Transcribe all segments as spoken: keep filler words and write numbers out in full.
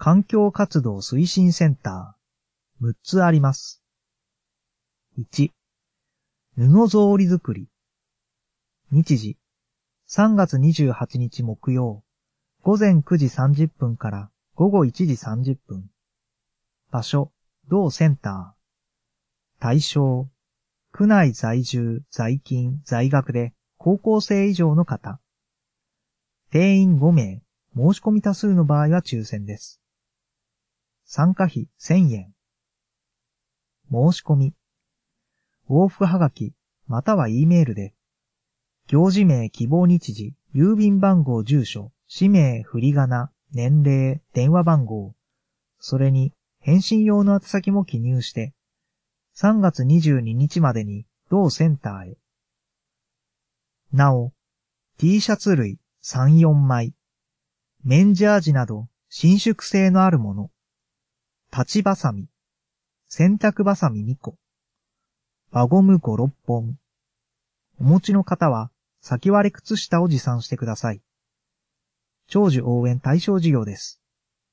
環境活動推進センター、むっつあります。いち、布草織作り。日時、さんがつにじゅうはちにち木曜、ごぜんくじさんじゅっぷんからごごいちじさんじゅっぷん。場所、同センター。対象、区内在住、在勤、在学で高校生以上の方。定員ごめい、申し込み多数の場合は抽選です。参加費せんえん。申し込み。往復はがき、または E メールで、行事名、希望日時、郵便番号、住所、氏名、振り仮名、年齢、電話番号、それに返信用の宛先も記入して、さんがつにじゅうににちまでに同センターへ。なお、T シャツ類さん、よんまい、綿ジャージなど伸縮性のあるもの、立ちばさみ、洗濯ばさみにこ、輪ゴムご、ろっぽん。お持ちの方は先割れ靴下を持参してください。長寿応援対象事業です。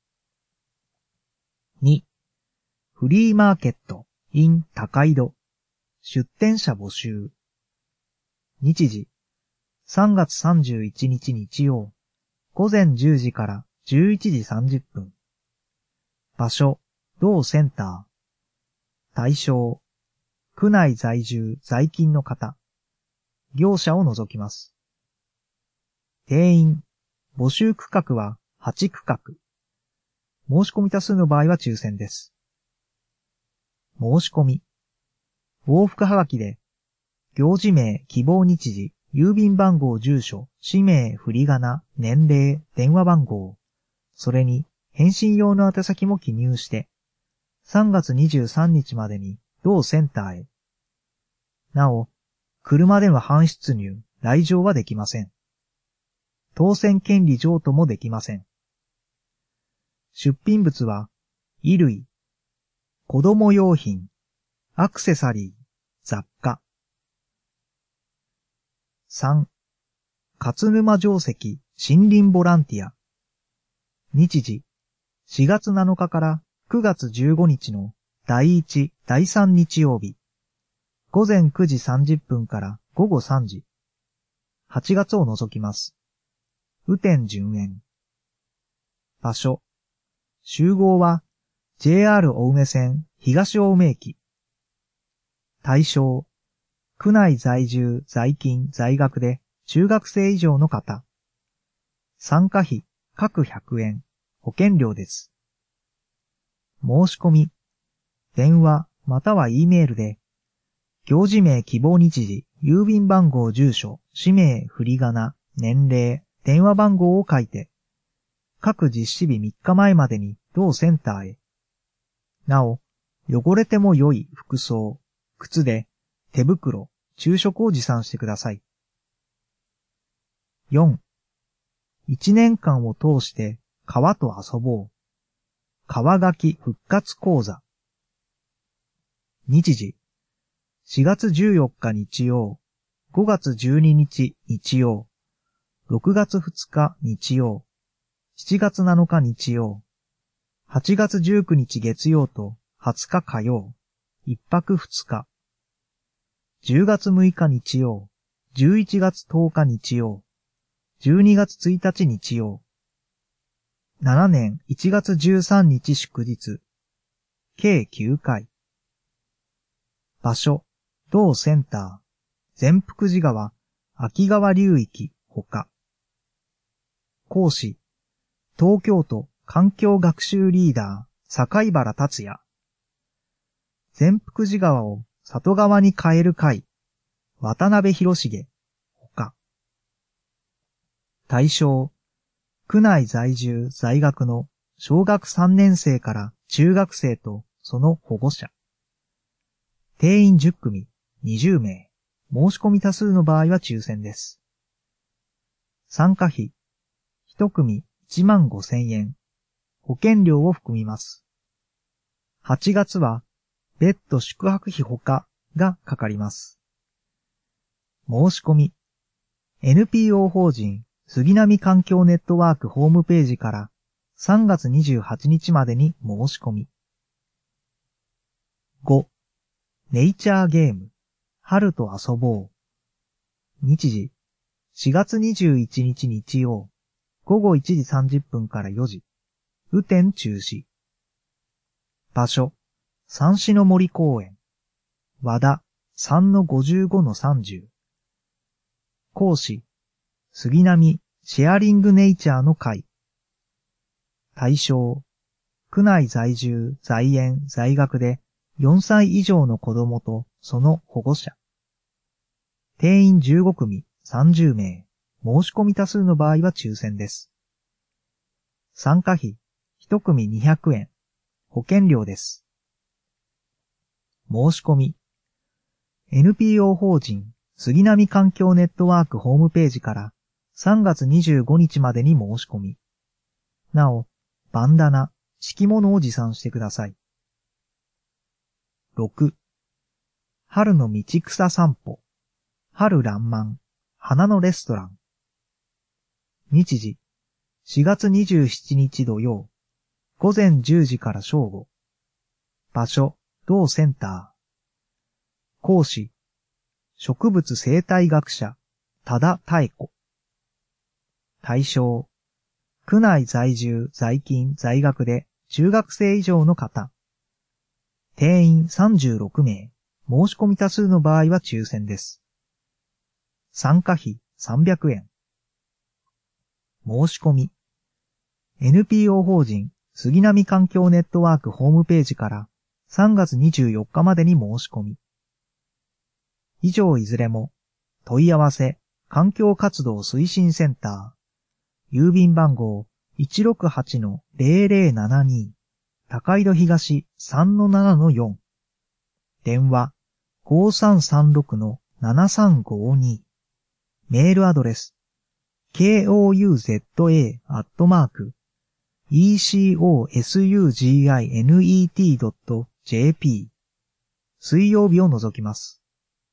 に、フリーマーケット in 高井戸。出店者募集。日時、さんがつさんじゅういちにち日曜、ごぜんじゅうじからじゅういちじさんじゅっぷん。場所、同センター。対象、区内在住、在勤の方。業者を除きます。定員、募集区画ははちくかく。申し込み多数の場合は抽選です。申し込み。往復はがきで、行事名、希望日時、郵便番号、住所、氏名、振り仮名、年齢、電話番号、それに返信用の宛先も記入して、さんがつにじゅうさんにちまでに同センターへ。なお、車での搬出入、来場はできません。当選権利譲渡もできません。出品物は、衣類、子供用品、アクセサリー、雑貨。さん、勝沼定石森林ボランティア。日時、しがつなのかからくがつじゅうごにちのだいいち、だいさん日曜日。ごぜんくじさんじゅっぷんからごごさんじ。はちがつを除きます。雨天順延。場所。集合は ジェイアール 青梅線東青梅駅。対象。区内在住、在勤、在学で中学生以上の方。参加費、各ひゃくえん。保険料です。申し込み。電話または E メールで、行事名、希望日時、郵便番号、住所、氏名、振り仮名、年齢、電話番号を書いて、各実施日みっかまえまでに同センターへ。なお、汚れても良い服装、靴で、手袋、昼食を持参してください。よん、いちねんかんを通して川と遊ぼう。川ガキ復活講座。日時、しがつじゅうよっか日曜、ごがつじゅうににち日曜、ろくがつふつか日曜、しちがつなのか日曜、はちがつじゅうくにち月曜とはつか火曜、いっぱくふつか、じゅうがつむいか日曜、じゅういちがつとおか日曜、じゅうにがつついたち日曜、しちねんいちがつじゅうさんにち祝日、計きゅうかい。場所、同センター、善福寺川、秋川流域、ほか。講師、東京都環境学習リーダー、境原達也。善福寺川を里川に変える会、渡辺博重、ほか。対象、区内在住在学の小学さんねんせいから中学生とその保護者。定員じゅっくみ、にじゅうめい、申し込み多数の場合は抽選です。参加費、いちくみいちまんごせんえん、保険料を含みます。はちがつは別途宿泊費ほかがかかります。申し込み、エヌピーオー 法人杉並環境ネットワークホームページからさんがつにじゅうはちにちまでに申し込み。ご、ネイチャーゲーム、春と遊ぼう。日時、しがつにじゅういちにち日曜、ごごいちじさんじゅっぷんからよじ、雨天中止。場所、三種の森公園、和田 さんのごじゅうごのさんじゅう。講師、杉並シェアリングネイチャーの会。対象、区内在住、在園、在学でよんさい以上の子供とその保護者。定員じゅうごくみさんじゅうめい、申し込み多数の場合は抽選です。参加費、いちくみにひゃくえん、保険料です。申し込み、エヌピーオー 法人杉並環境ネットワークホームページからさんがつにじゅうごにちまでに申し込み。なお、バンダナ、敷物を持参してください。ろく、春の道草散歩、春爛漫、花のレストラン。日時、しがつにじゅうしちにち土曜、ごぜんじゅうじから正午。場所、同センター。講師、植物生態学者、多田妙子。対象、区内在住、在勤、在学で中学生以上の方。定員さんじゅうろくめい、申し込み多数の場合は抽選です。参加費さんびゃくえん。申し込み、エヌピーオー 法人杉並環境ネットワークホームページからさんがつにじゅうよっかまでに申し込み。以上いずれも問い合わせ環境活動推進センター、郵便番号 いちろくはちのぜろぜろななに 高井戸東 さんのななのよん、電話 ごさんさんろくのななさんごに、メールアドレス ケーオーユーゼットエー アットマーク イーシーオーエスユージーアイエヌイーティー ドット ジェーピー、水曜日を除きます。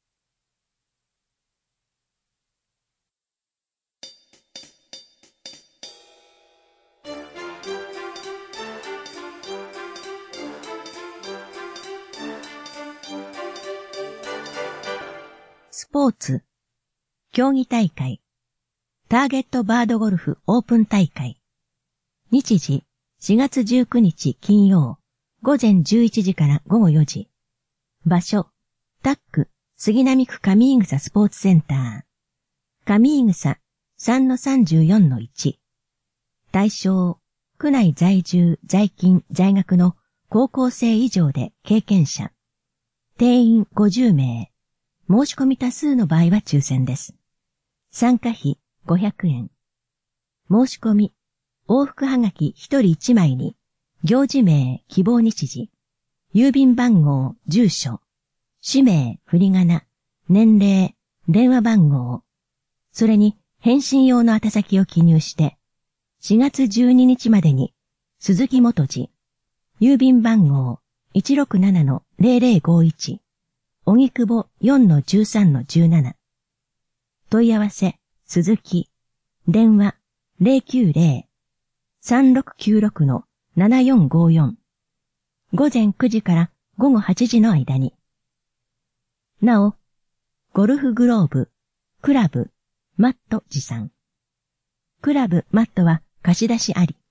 スポーツ、競技大会、ターゲットバードゴルフオープン大会。日時、しがつじゅうくにち金曜、ごぜんじゅういちじからごごよじ。場所、タック、杉並区上井草スポーツセンター。上井草 さんのさんじゅうよんのいち。対象、区内在住、在勤、在学の高校生以上で経験者。定員ごじゅうめい。申し込み多数の場合は抽選です。参加費ごひゃくえん。申し込み、往復はがきひとりいちまいに、行事名、希望日時、郵便番号、住所、氏名、振り仮名、年齢、電話番号、それに返信用の宛先を記入して、しがつじゅうににちまでに、鈴木元次、郵便番号 いちろくななのぜろぜろごいち、荻窪 よんのじゅうさんのじゅうなな。問い合わせ、鈴木。電話、ぜろきゅうぜろ さんろくきゅうろくのななよんごよん。ごぜんくじからごごはちじの間に。なお、ゴルフグローブ、クラブ、マット持参。クラブ、マットは貸し出しあり。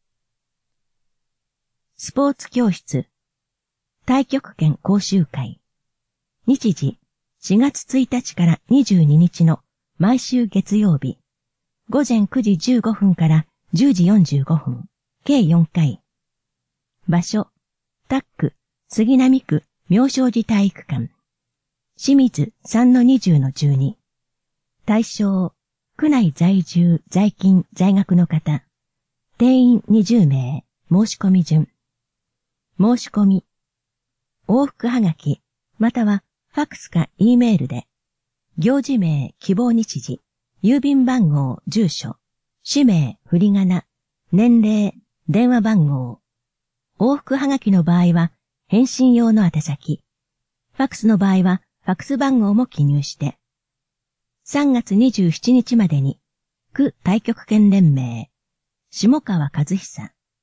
スポーツ教室、太極拳講習会。日時、しがつついたちからにじゅうににちの毎週月曜日、ごぜんくじじゅうごふんからじゅうじよんじゅうごふん、計よんかい。場所、タック、杉並区妙正寺体育館。清水 さんのにじゅうのじゅうに。対象、区内在住、在勤、在学の方。定員にじゅうめい、申し込み順。申し込み、往復はがき、または、ファックスか E メールで、行事名、希望日時、郵便番号、住所、氏名、振り仮名、年齢、電話番号。往復はがきの場合は、返信用の宛先。ファックスの場合は、ファックス番号も記入して。さんがつにじゅうしちにちまでに、区太極拳連盟、下川和久、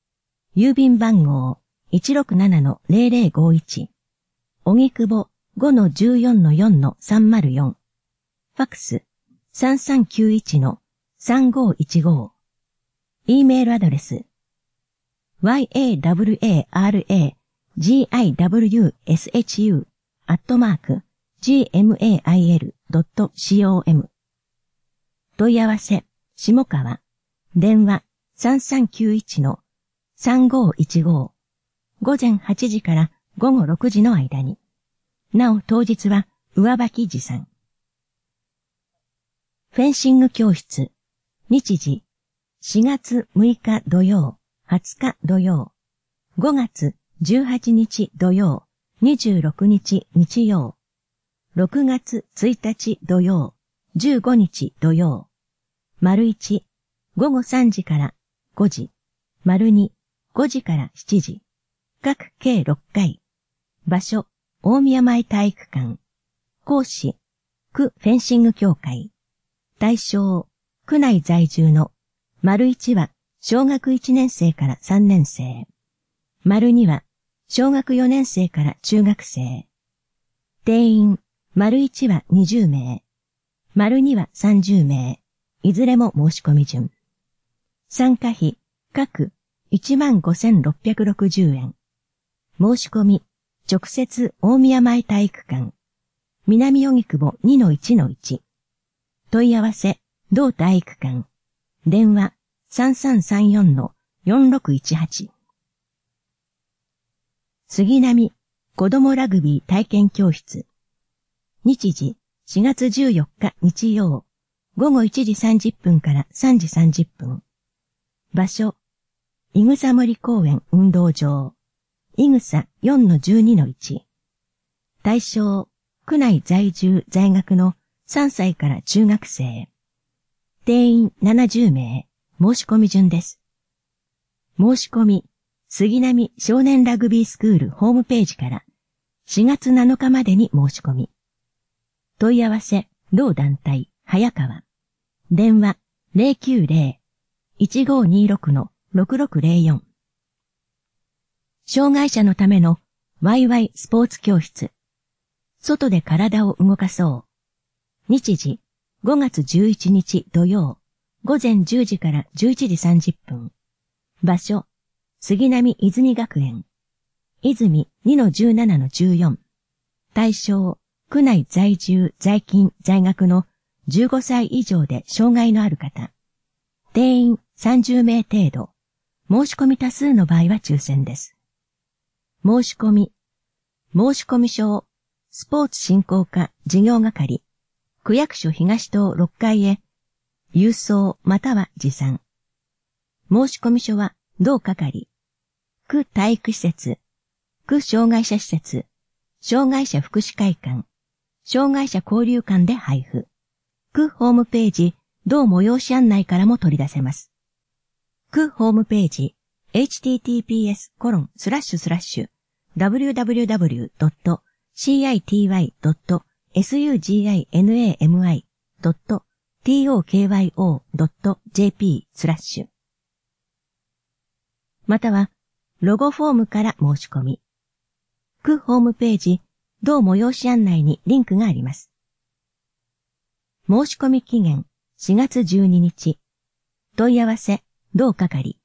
郵便番号 いちろくななのゼロゼロごいち、荻窪 ごのじゅうよんのよんのさんまるよん、ファックス さんさんきゅういちのさんごいちご、E メールアドレス ヤワラギワス アットマーク ジーエムエーアイエル ドット コム 問い合わせ下川電話 さんさんきゅういちのさんごいちご、午前はちじから午後ろくじの間に。なお当日は上履き持参。フェンシング教室日時しがつむいか土曜、はつか土曜、ごがつじゅうはちにち土曜、にじゅうろくにち日曜、ろくがつついたち土曜、じゅうごにち土曜、丸いち、ごごさんじからごじ、丸に、ごじからしちじ、各計ろっかい、場所、大宮前体育館、講師、区フェンシング協会、対象、区内在住の、丸いちは小学いちねん生からさんねん生、丸には小学よねん生から中学生、定員、丸いちはにじゅうめい、丸にはさんじゅうめい、いずれも申し込み順。参加費、各いちまんごせんろっぴゃくろくじゅうえん。申し込み、直接大宮前体育館、南荻窪 にのいちのいち。問い合わせ、同体育館、電話 さんさんさんよんのよんろくいちはち。杉並子どもラグビー体験教室。日時しがつじゅうよっか日曜、ごごいちじさんじゅっぷんからさんじさんじゅっぷん。場所、いぐさ森公園運動場、いぐさ よんのじゅうにのいち。対象、区内在住在学のさんさいから中学生。定員ななじゅうめい、申し込み順です。申し込み、杉並少年ラグビースクールホームページからしがつなのかまでに申し込み。問い合わせ、同団体、早川。電話 ゼロきゅうゼロ いちごにろくのろくろくゼロよん。障害者のためのワイワイスポーツ教室。外で体を動かそう。日時、ごがつじゅういちにち土曜、ごぜんじゅうじからじゅういちじさんじゅっぷん。場所、杉並泉学園。泉 にのじゅうななのじゅうよん。対象、区内在住在勤在学のじゅうごさい以上で障害のある方。定員さんじゅうめい程度。申し込み多数の場合は抽選です。申し込み。申し込み書、スポーツ振興課事業係、区役所東棟ろっかいへ、郵送または持参。申し込み書は、同係、区体育施設、区障害者施設、障害者福祉会館、障害者交流館で配布。区ホームページ、同催し案内からも取り出せます。区ホームページ、エイチティーティーピーエスコロンスラッシュスラッシュダブリューダブリューダブリュードットシーアイティーワイドットエスユージーアイエヌエーエムアイドットティーオーケーワイオードットジェーピースラッシュまたは、ロゴフォームから申し込み。区ホームページ、同催し案内にリンクがあります。申し込み期限、しがつじゅうににち。問い合わせ、同係。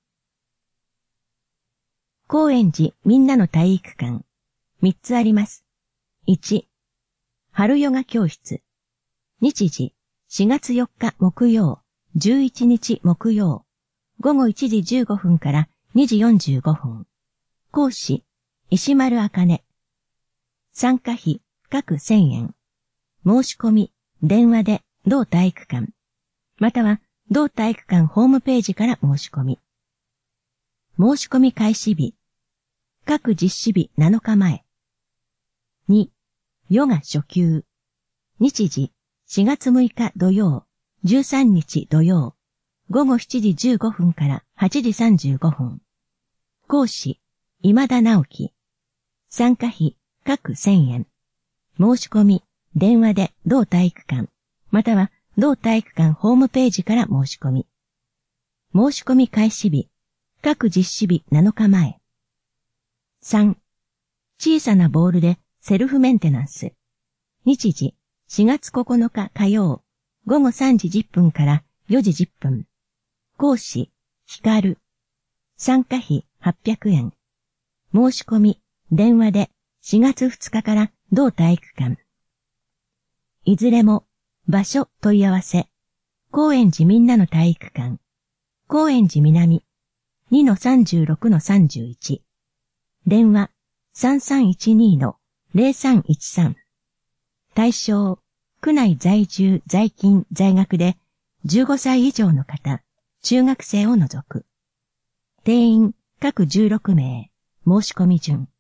高円寺みんなの体育館。みっつあります。いち、春ヨガ教室。日時、しがつよっか木曜、じゅういちにち木曜、ごごいちじじゅうごふんからにじよんじゅうごふん。講師、石丸あかね。参加費、各せんえん。申し込み、電話で、同体育館。または、同体育館ホームページから申し込み。申し込み開始日。各実施日なのかまえ。に、ヨガ初級。日時、しがつむいか土曜、じゅうさんにち土曜、ごごしちじじゅうごふんからはちじさんじゅうごふん。講師、今田直樹。参加費、各せんえん。申し込み、電話で同体育館、または同体育館ホームページから申し込み。申し込み開始日、 各実施日なのかまえ。さん、小さなボールでセルフメンテナンス。日時、しがつここのか火曜、ごごさんじじゅっぷんからよじじゅっぷん。講師、ひかる。参加費はっぴゃくえん。申し込み、電話でしがつふつかから同体育館。いずれも、場所問い合わせ、高円寺みんなの体育館、高円寺南、にのさんじゅうろくのさんじゅういち。電話、さんさんいちにのゼロさんいちさん。対象、区内在住、在勤、在学でじゅうごさい以上の方、中学生を除く。定員、各じゅうろくめい、申し込み順。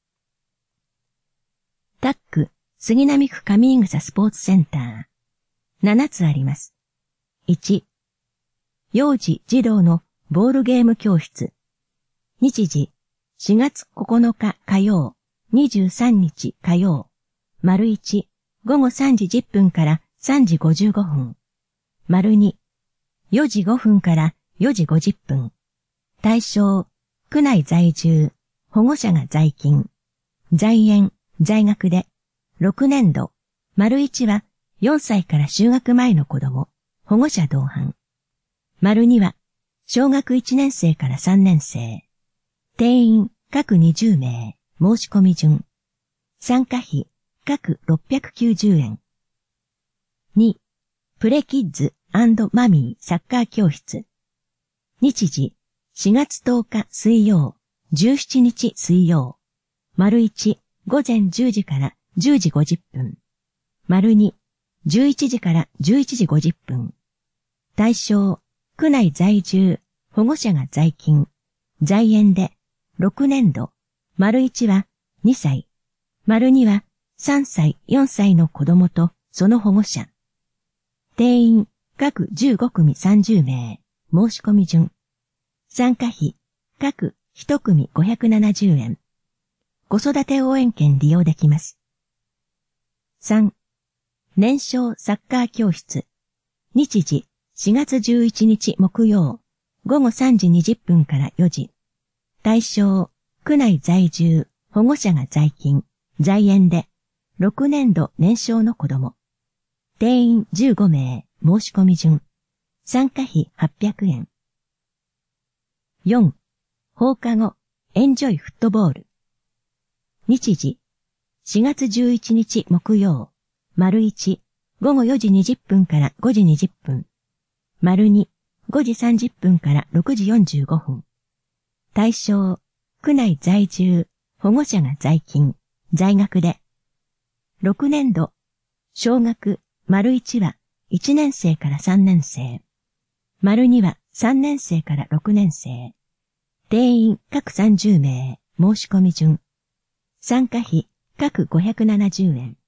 タック、杉並区上井草スポーツセンター。ななつあります。いち、幼児児童のボールゲーム教室。日時、しがつここのか火曜、にじゅうさんにち火曜。丸いち、ごごさんじじゅっぷんからさんじごじゅうごふん。丸に、よじごふんからよじごじゅっぷん。対象、区内在住、保護者が在勤。在園、在学で、ろくねんど。丸いちは、よんさいから就学前の子供、保護者同伴。丸には、小学いちねんせいからさんねんせい。定員、各にじゅうめい、申し込み順。参加費、各ろっぴゃくきゅうじゅうえん。に、プレキッズ&マミーサッカー教室。日時、しがつとおか水曜、じゅうしちにち水曜。丸いち、ごぜんじゅうじからじゅうじごじゅっぷん。丸に、じゅういちじからじゅういちじごじゅっぷん。対象、区内在住、保護者が在勤、在園で、ろくねんど。丸いちはにさい。丸にはさんさい、よんさいの子供とその保護者。定員、各じゅうごくみさんじゅうめい、申し込み順。参加費、各いちくみごひゃくななじゅうえん。子育て応援券利用できます。さん、年少サッカー教室。日時、しがつじゅういちにち木曜、ごごさんじにじゅっぷんからよじ。対象、区内在住、保護者が在勤、在園で、ろくねんど年少の子供。定員じゅうごめい、申し込み順。参加費はっぴゃくえん。よん、放課後、エンジョイフットボール。日時、しがつじゅういちにち木曜、丸いち、ごごよじにじゅっぷんからごじにじゅっぷん。丸に、ごじさんじゅっぷんからろくじよんじゅうごふん。対象、区内在住、保護者が在勤、在学で。ろくねんど、小学、丸いちはいちねんせいからさんねんせい。丸にはさんねんせいからろくねんせい。定員各さんじゅうめい、申し込み順。参加費各ごひゃくななじゅうえん。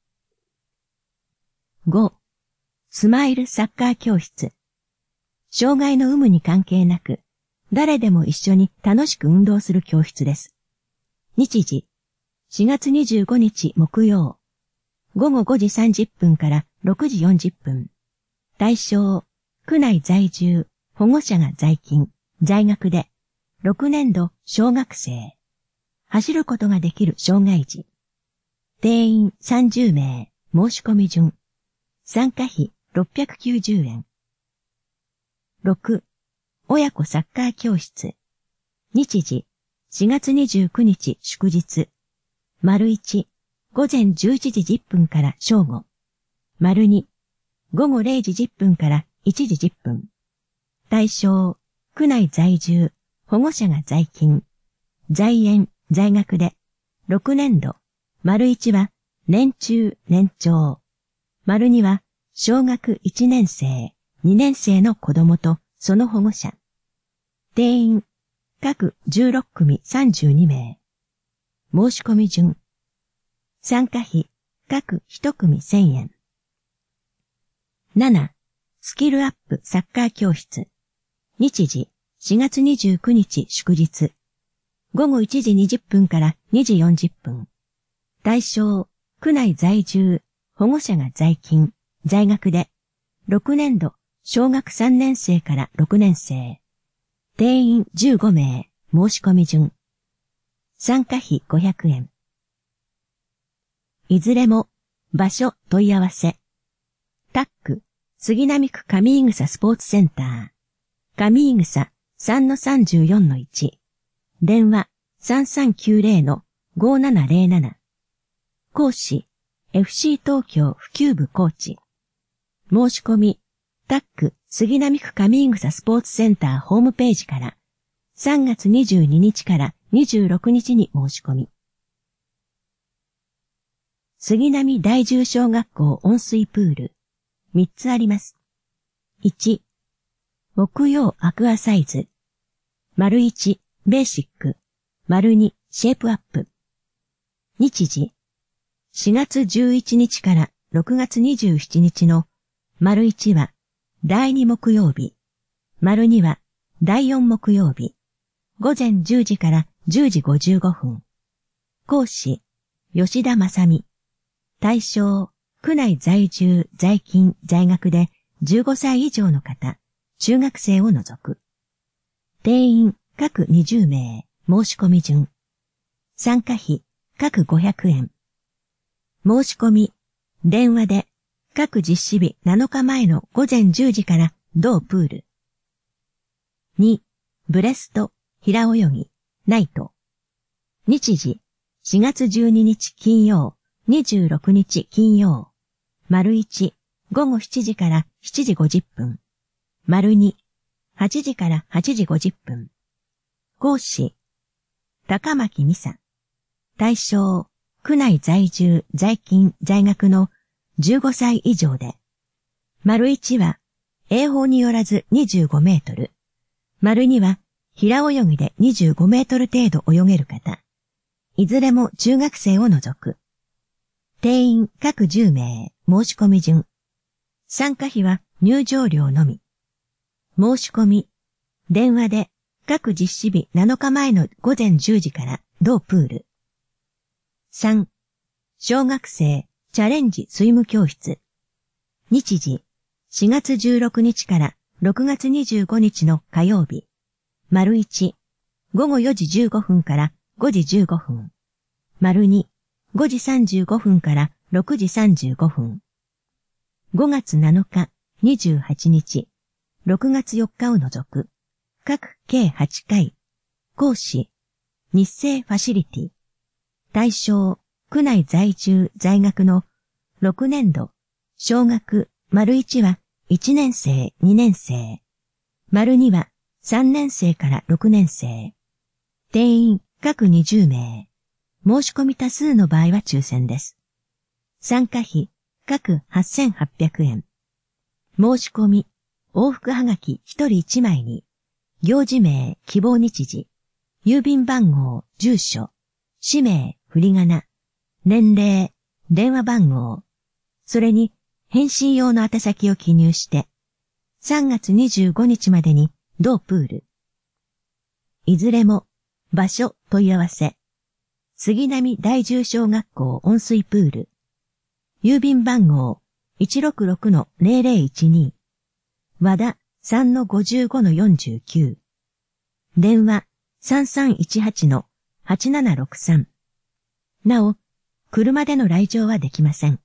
ご、スマイルサッカー教室。障害の有無に関係なく、誰でも一緒に楽しく運動する教室です。日時、しがつにじゅうごにち木曜、ごごごじさんじゅっぷんからろくじよんじゅっぷん。対象、区内在住、保護者が在勤、在学で、ろくねんど小学生。走ることができる障害児。定員さんじゅうめい、申し込み順。参加費ろっぴゃくきゅうじゅうえん。ろく、親子サッカー教室。日時、しがつにじゅうくにち祝日。丸いち、ごぜんじゅういちじじゅっぷんから正午。丸に、ごごれいじじゅっぷんからいちじじゅっぷん。対象、区内在住、保護者が在勤、在園、在学で、ろくねんど。丸いちは、年中、年長。丸には、小学いちねんせい、にねんせいの子供とその保護者。定員、各じゅうろっくみさんじゅうにめい。申し込み順。参加費、各いちくみせんえん。なな、スキルアップサッカー教室。日時、しがつにじゅうくにち祝日。ごごいちじにじゅっぷんからにじよんじゅっぷん。対象、区内在住、保護者が在勤、在学で、ろくねんど、小学さんねんせいからろくねんせい。定員じゅうごめ申し込み順。参加費ごひゃくえん。いずれも、場所問い合わせ。タック、杉並区上井草スポーツセンター。上井草 さんのさんじゅうよんのいち。電話 さんさんきゅうゼロのごななゼロなな。講師、エフシー 東京普及部コーチ。申し込み、タック、杉並区上井草スポーツセンターホームページから、さんがつにじゅうににちからにじゅうろくにちに申し込み。杉並第十小学校温水プール、みっつあります。いち、木曜アクアサイズ。丸いち、ベーシック。丸に、シェイプアップ。日時、しがつじゅういちにちからろくがつにじゅうしちにちの、丸いちは、だいに木曜日。丸には、だいよん木曜日。ごぜんじゅうじからじゅうじごじゅうごふん。講師、吉田正美。対象、区内在住、在勤、在学でじゅうごさい以上の方、中学生を除く。定員、各にじゅうめい、申し込み順。参加費、各ごひゃくえん。申し込み、電話で、各実施日なのかまえのごぜんじゅうじから同プール。に、ブレスト、平泳ぎ、ナイト。日時、しがつじゅうににち金曜、にじゅうろくにち金曜。丸いち、ごごしちじからしちじごじゅっぷん。丸に、はちじからはちじごじゅっぷん。講師、高巻美沙。対象、区内在住、在勤、在学のじゅうごさい以上で。丸いちは、泳法によらずにじゅうごメートル。丸には、平泳ぎでにじゅうごメートル程度泳げる方。いずれも中学生を除く。定員各じゅうめい、申し込み順。参加費は入場料のみ。申し込み、電話で各実施日なのかまえのごぜんじゅうじから同プール。さん、小学生チャレンジスイム教室。日時、しがつじゅうろくにちからろくがつにじゅうごにちの火曜日。丸いち、ごごよじじゅうごふんからごじじゅうごふん。丸に、ごじさんじゅうごふんからろくじさんじゅうごふん。ごがつなのか、にじゅうはちにち、ろくがつよっかを除く。各計はちかい。講師、日清ファシリティ。対象、区内在住、在学のろくねんど、小学、丸いちはいちねんせい、にねんせい。丸にはさんねんせいからろくねんせい。定員各にじゅうめい。申し込み多数の場合は抽選です。参加費各はっせんはっぴゃくえん。申し込み、往復はがきひとりいちまいに、行事名、希望日時、郵便番号、住所、氏名、振り仮名、年齢、電話番号、それに返信用の宛先を記入して、さんがつにじゅうごにちまでに同プール。いずれも、場所問い合わせ、杉並第十小学校温水プール。郵便番号 いちろくろくのゼロゼロいちに。和田 さんのごじゅうごのよんじゅうきゅう。電話 さんさんいちはちのはちななろくさん。なお、車での来場はできません。